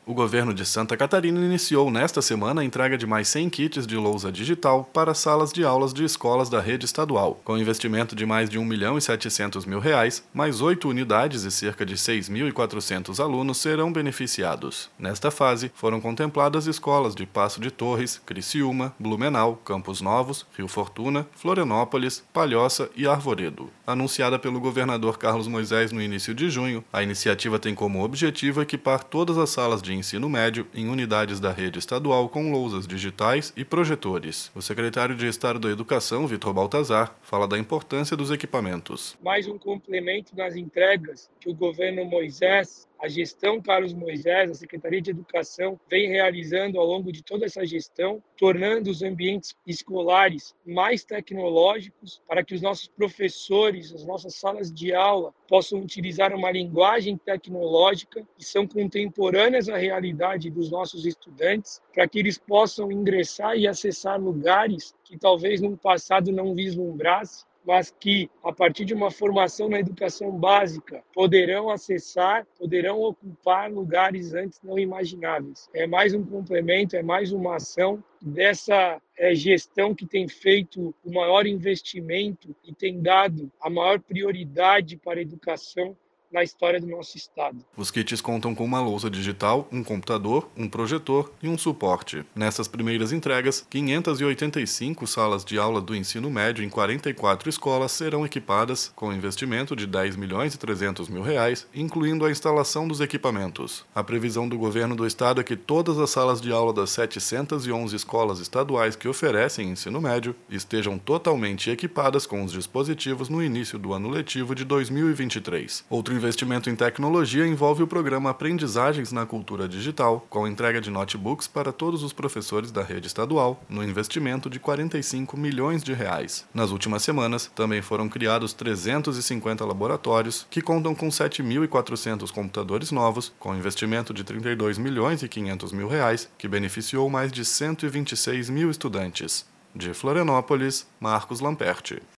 O governo de Santa Catarina iniciou nesta semana a entrega de mais 100 kits de lousa digital para salas de aulas de escolas da rede estadual. Com investimento de mais de R$ 1.700.000, mais 8 unidades e cerca de 6.400 alunos serão beneficiados. Nesta fase, foram contempladas escolas de Passo de Torres, Criciúma, Blumenau, Campos Novos, Rio Fortuna, Florianópolis, Palhoça e Arvoredo. Anunciada pelo governador Carlos Moisés no início de junho, a iniciativa tem como objetivo equipar todas as salas de ensino médio em unidades da rede estadual com lousas digitais e projetores. O secretário de Estado da Educação, Vitor Baltazar, fala da importância dos equipamentos. Mais um complemento nas entregas que o governo Moisés, a gestão Carlos Moisés, a Secretaria de Educação, vem realizando ao longo de toda essa gestão, tornando os ambientes escolares mais tecnológicos para que os nossos professores, as nossas salas de aula, possam utilizar uma linguagem tecnológica que são contemporâneas à realidade dos nossos estudantes, para que eles possam ingressar e acessar lugares que talvez no passado não vislumbrasse, mas que, a partir de uma formação na educação básica, poderão acessar, poderão ocupar lugares antes não imagináveis. É mais um complemento, é mais uma ação dessa gestão que tem feito o maior investimento e tem dado a maior prioridade para a educação na história do nosso estado. Os kits contam com uma lousa digital, um computador, um projetor e um suporte. Nessas primeiras entregas, 585 salas de aula do ensino médio em 44 escolas serão equipadas com investimento de R$ 10.300.000, incluindo a instalação dos equipamentos. A previsão do governo do estado é que todas as salas de aula das 711 escolas estaduais que oferecem ensino médio estejam totalmente equipadas com os dispositivos no início do ano letivo de 2023. Outro investimento em tecnologia envolve o programa Aprendizagens na Cultura Digital, com a entrega de notebooks para todos os professores da rede estadual, no investimento de R$ 45 milhões. Nas últimas semanas, também foram criados 350 laboratórios, que contam com 7.400 computadores novos, com investimento de R$ 32.500.000, que beneficiou mais de 126 mil estudantes. De Florianópolis, Marcos Lamperti.